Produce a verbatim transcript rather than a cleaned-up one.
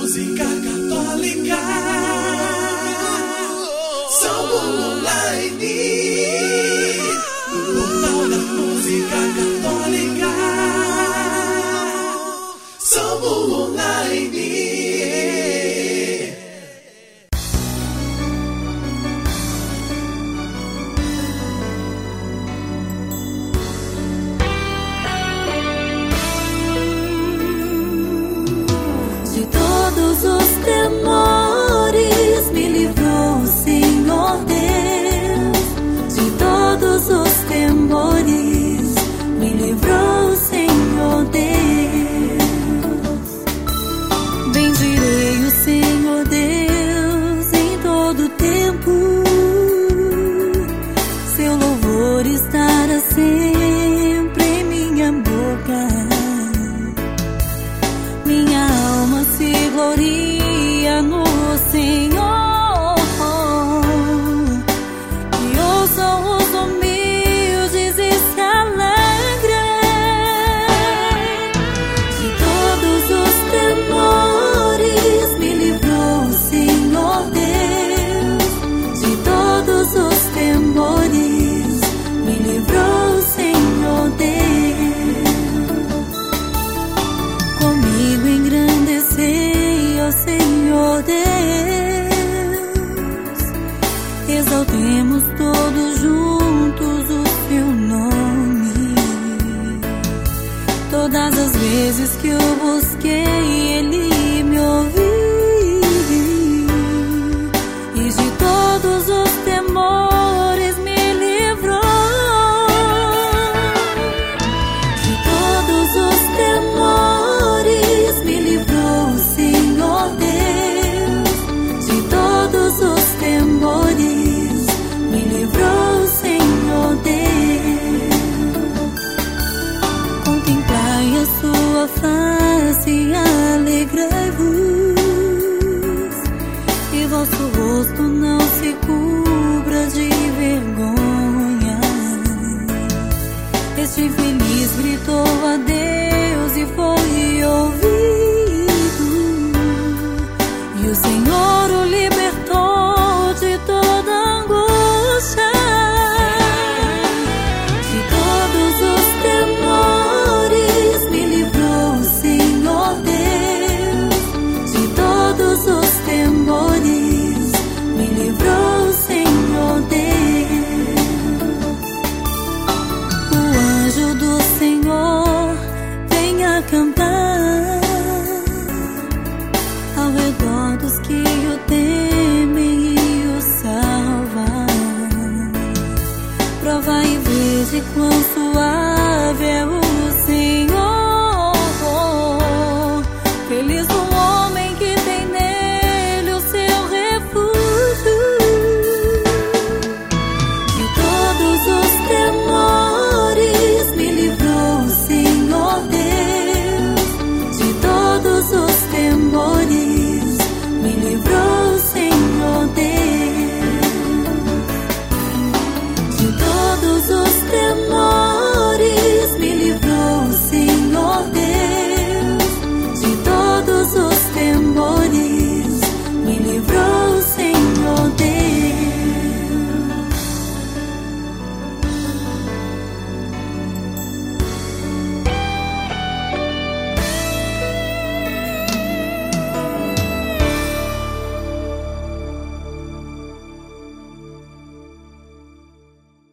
música católica. Salmo Online, o portal da música católica. Salmo Online. Exaltemos todos juntos o seu nome. Todas as vezes que eu busquei, ele me ouviu, e de todos os temores me livrou. De todos os temores me livrou o Senhor Deus. De todos os temores me livrou o Senhor Deus. Contemplai a sua face e alegrai-vos, e vosso rosto não se cubra de vergonha. Este infeliz gritou a Deus e foi ouvido, e o Senhor o libertou de toda angústia. De todos os temores me livrou o Senhor Deus. De todos os temores me livrou o Senhor Deus. O anjo do Senhor vem acampar ao redor dos que o temem e o salvar. Prova e vede quão suave é o Senhor. Feliz o homem que tem nele o seu refúgio. De todos os temores me livrou o Senhor Deus. De todos os temores me livrou